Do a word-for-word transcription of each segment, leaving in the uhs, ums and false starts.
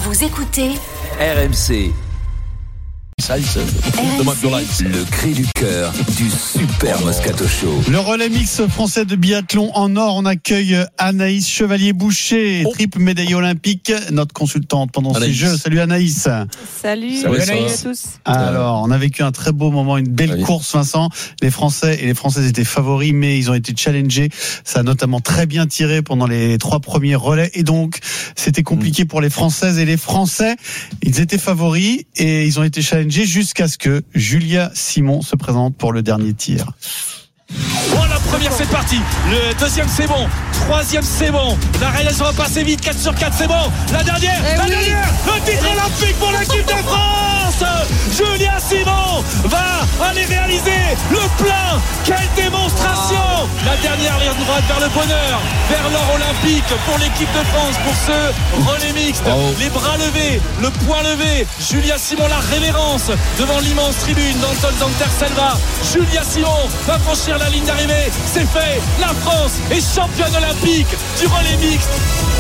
Vous écoutez R M C. Le cri du cœur du Super Moscato Show. Le relais mix français de biathlon en or. On accueille Anaïs Chevalier-Boucher, oh. triple médaille olympique, notre consultante pendant Anaïs. ces Jeux. Salut Anaïs. Salut, Salut Anaïs. à tous. Alors, on a vécu un très beau moment, une belle oui. course, Vincent. Les Français et les Françaises étaient favoris, mais ils ont été challengés. Ça a notamment très bien tiré pendant les trois premiers relais. Et donc, c'était compliqué mmh. pour les Françaises et les Français. Ils étaient favoris et ils ont été challengés jusqu'à ce que Julia Simon se présente pour le dernier tir. Oh, la première c'est parti, le deuxième c'est bon, troisième c'est bon, la réalisation va passer vite, quatre sur quatre c'est bon, la dernière, eh la oui. dernière, le titre olympique pour l'équipe de France. Julia Simon va aller réaliser le plein. Quelle démonstration. La dernière ligne droite vers le bonheur, vers l'or olympique pour l'équipe de France, pour ce relais mixte. Oh. Les bras levés, le poing levé, Julia Simon, la révérence devant l'immense tribune d'Anton Zanter-Selva. Julia Simon va franchir la ligne d'arrivée, c'est fait. La France est championne olympique du relais mixte.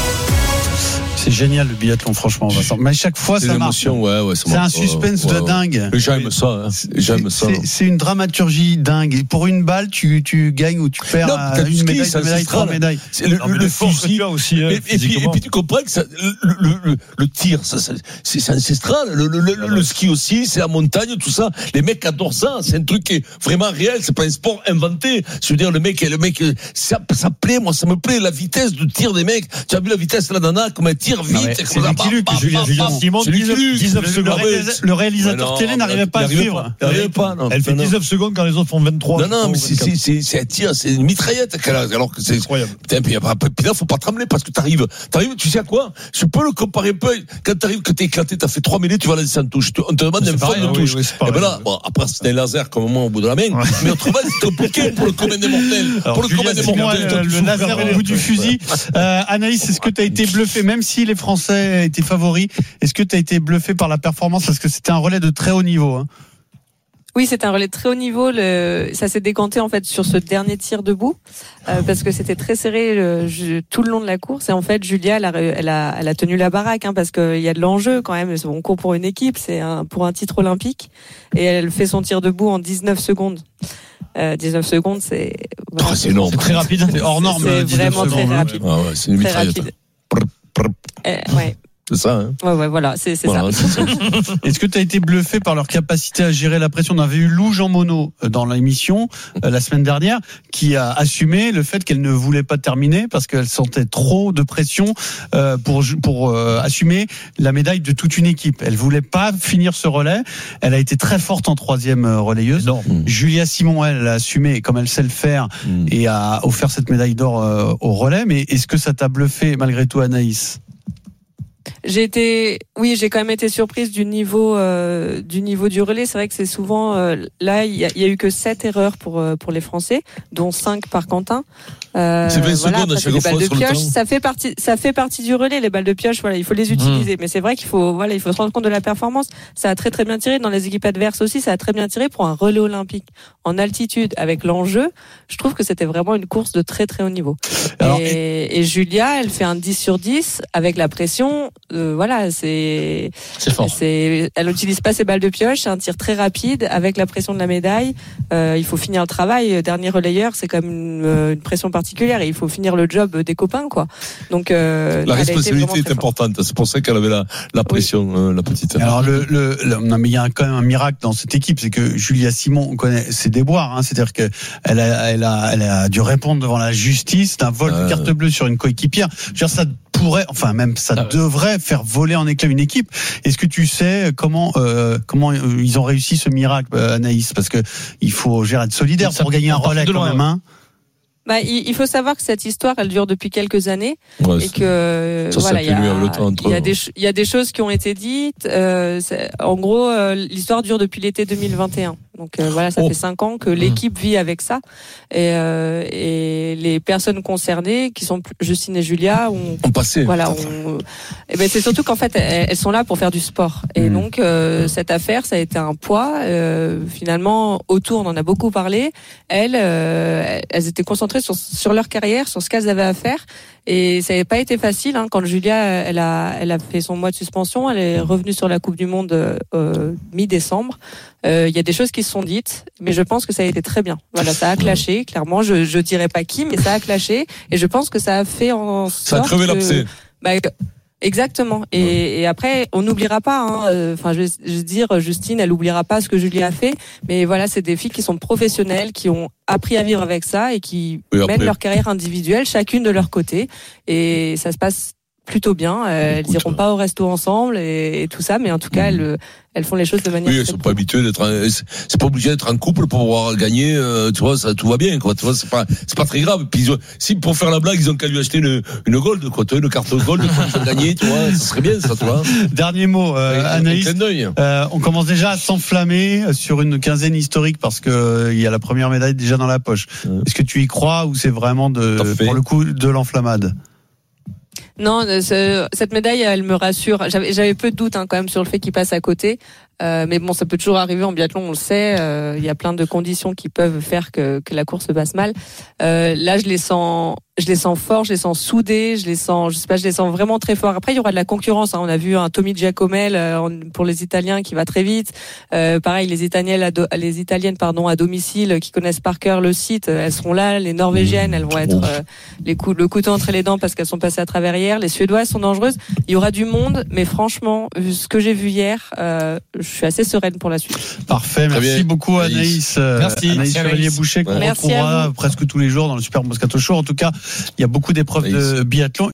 C'est génial le biathlon, franchement, Vincent. Mais à chaque fois, c'est ça marche. Ouais, ouais, c'est un suspense ouais, ouais. de dingue. Mais j'aime ça. Hein. J'aime c'est, ça. C'est, c'est une dramaturgie dingue. Et pour une balle, tu, tu gagnes ou tu perds non, à une médaille, ski, deux médailles, trois médailles. C'est le, non, le, le fusil aussi. Hein, et, et, puis, et puis tu comprends que ça, le, le, le, le tir, ça, ça, c'est, c'est ancestral. Le, le, le, ah, le ski aussi, c'est la montagne, tout ça. Les mecs adorent ça. C'est un truc qui est vraiment réel. C'est pas un sport inventé. Je veux dire, le mec, le mec, ça, ça plaît. Moi, ça me plaît. La vitesse de tir des mecs. Tu as vu la vitesse là, Nana, comme elle tire vite. C'est Luc, Julien, Julien Simon, dix-neuf secondes. Le réalisateur télé n'arrivait pas à suivre. N'arrivait pas, non. Elle fait dix-neuf secondes quand les autres font vingt-trois. Non, non, mais c'est, c'est, c'est un tir, c'est une mitraillette, alors que c'est incroyable. Putain, puis là, faut pas trembler parce que t'arrives, t'arrives, tu sais à quoi? Je peux le comparer un peu. Quand t'arrives, que t'es éclaté, t'as fait trois mêlées, tu vas lancer en touche. On te demande un forme de touche. Et ben là, bon, après, c'est un laser comme moi au bout de la main. Mais autrement, c'est compliqué pour le commun des mortels. Pour le commun des mortels. Le laser au bout du fusil. Anaïs, est-ce que t'as été bluffé, même si les Français étaient favoris? Est-ce que tu as été bluffé par la performance parce que c'était un relais de très haut niveau hein? Oui, c'est un relais de très haut niveau. Le... Ça s'est décanté en fait sur ce dernier tir debout euh, parce que c'était très serré le... je... tout le long de la course. Et en fait, Julia, elle a, elle a, elle a tenu la baraque hein, parce qu'il y a de l'enjeu quand même. On court pour une équipe, c'est un... pour un titre olympique. Et elle fait son tir debout en dix-neuf secondes. Euh, dix-neuf secondes, c'est. Voilà, oh, c'est énorme. C'est très rapide. C'est hors norme. C'est vraiment très rapide. Ah ouais, c'est une très rapide. Euh, ouais. C'est ça, hein. Ouais, ouais, voilà, c'est, c'est voilà, ça. C'est ça. Est-ce que tu as été bluffé par leur capacité à gérer la pression? On avait eu Lou Jean Monod dans l'émission euh, la semaine dernière, qui a assumé le fait qu'elle ne voulait pas terminer parce qu'elle sentait trop de pression euh, pour pour euh, assumer la médaille de toute une équipe. Elle voulait pas finir ce relais. Elle a été très forte en troisième relayeuse. Non. Julia Simon, elle, elle a assumé comme elle sait le faire mmh. et a offert cette médaille d'or euh, au relais. Mais est-ce que ça t'a bluffé malgré tout, Anaïs? J'ai été, oui, j'ai quand même été surprise du niveau, euh, du niveau du relais. C'est vrai que c'est souvent, euh, là, il y a, y a eu que sept erreurs pour euh, pour les Français, dont cinq par Quentin. Euh, c'est vingt voilà, secondes à chaque fois balles de sur pioche, le temps. Ça fait partie, ça fait partie du relais. Les balles de pioche, voilà, il faut les utiliser. Mmh. Mais c'est vrai qu'il faut, voilà, il faut se rendre compte de la performance. Ça a très très bien tiré dans les équipes adverses aussi. Ça a très bien tiré pour un relais olympique en altitude avec l'enjeu. Je trouve que c'était vraiment une course de très très haut niveau. Alors, et, et Julia, elle fait un dix sur dix avec la pression. Euh, voilà, c'est, c'est fort. C'est, elle n'utilise pas ses balles de pioche. C'est un tir très rapide avec la pression de la médaille. Euh, il faut finir le travail. Dernier relayeur, c'est comme une, une pression particulière et il faut finir le job des copains, quoi. Donc euh, la responsabilité est importante. C'est pour ça qu'elle avait la, la pression, oui. euh, la petite. Alors le, le, le non mais il y a quand même un miracle dans cette équipe, c'est que Julia Simon, on connaît ses déboires. Hein, c'est-à-dire que elle a, elle a, elle a dû répondre devant la justice d'un vol euh... de carte bleue sur une coéquipière. Je veux dire, ça pourrait, enfin même ça ah ouais. devrait faire voler en éclats une équipe. Est-ce que tu sais comment euh, comment ils ont réussi ce miracle, Anaïs? Parce que il faut gérer être solidaire pour gagner un relais quand même. Hein. Bah, il faut savoir que cette histoire, elle dure depuis quelques années ouais, et que ça, voilà, il y, y, y a des il y a des choses qui ont été dites. Euh, en gros, euh, l'histoire dure depuis l'été deux mille vingt et un. Donc euh, voilà, ça oh. fait cinq ans que l'équipe mmh. vit avec ça. Et, euh, et les personnes concernées, qui sont Justine et Julia, ont, on passé. Voilà, on, et ben c'est surtout qu'en fait, elles, elles sont là pour faire du sport. Et mmh. donc euh, cette affaire, ça a été un poids. Euh, finalement, autour, on en a beaucoup parlé. Elles, euh, elles étaient concentrées sur sur leur carrière, sur ce qu'elles avaient à faire. Et ça n'avait pas été facile hein, quand Julia, elle a, elle a fait son mois de suspension. Elle est revenue sur la Coupe du Monde euh, mi-décembre. Il euh, y a des choses qui se sont dites, mais je pense que ça a été très bien. Voilà, ça a clashé. Clairement, je je dirais pas qui, mais ça a clashé. Et je pense que ça a fait en sorte ça a crevé l'abcès. Bah, exactement. Et, ouais. et après, on n'oubliera pas. Hein, enfin, je, je veux dire, Justine, elle n'oubliera pas ce que Julie a fait. Mais voilà, c'est des filles qui sont professionnelles, qui ont appris à vivre avec ça et qui oui, mènent leur carrière individuelle, chacune de leur côté. Et ça se passe plutôt bien. Elles Écoute, iront pas au resto ensemble et, et tout ça, mais en tout cas, elles, elles font les choses de manière. Oui, elles sont pas habituées d'être. C'est pas obligé d'être en couple pour pouvoir gagner. Euh, tu vois, ça tout va bien, quoi. Tu vois, c'est pas, c'est pas très grave. Puis ils ont, si pour faire la blague, ils ont qu'à lui acheter une, une gold, quoi. Tu vois, une carte gold pour gagner. Tu vois, ça serait bien, ça, tu vois. Dernier mot, euh, Anaïs. Euh, on commence déjà à s'enflammer sur une quinzaine historique parce que euh, il y a la première médaille déjà dans la poche. Ouais. Est-ce que tu y crois ou c'est vraiment de, pour le coup, de l'enflammade? Non, ce, cette médaille, elle me rassure. J'avais, j'avais peu de doutes hein, quand même sur le fait qu'il passe à côté. Euh, mais bon, ça peut toujours arriver en biathlon, on le sait. Euh, il y a plein de conditions qui peuvent faire que, que la course se passe mal. Euh, là, je les sens, je les sens forts, je les sens soudés, je les sens, je sais pas, je les sens vraiment très forts. Après, il y aura de la concurrence. Hein. On a vu un Tommy Giacomel euh, pour les Italiens qui va très vite. Euh, pareil, les Italiennes, à do, les Italiennes, pardon, à domicile, qui connaissent par cœur le site, elles seront là. Les Norvégiennes, elles vont être euh, les coups, le couteau entre les dents parce qu'elles sont passées à travers hier. Les Suédoises sont dangereuses. Il y aura du monde, mais franchement, vu ce que j'ai vu hier, euh, je suis assez sereine pour la suite. Parfait, merci bien. beaucoup Anaïs. Merci. Anaïs Chevalier-Boucher qu'on ouais. retrouvera presque tous les jours dans le Super Moscato Show. En tout cas, il y a beaucoup d'épreuves Anaïs. de biathlon.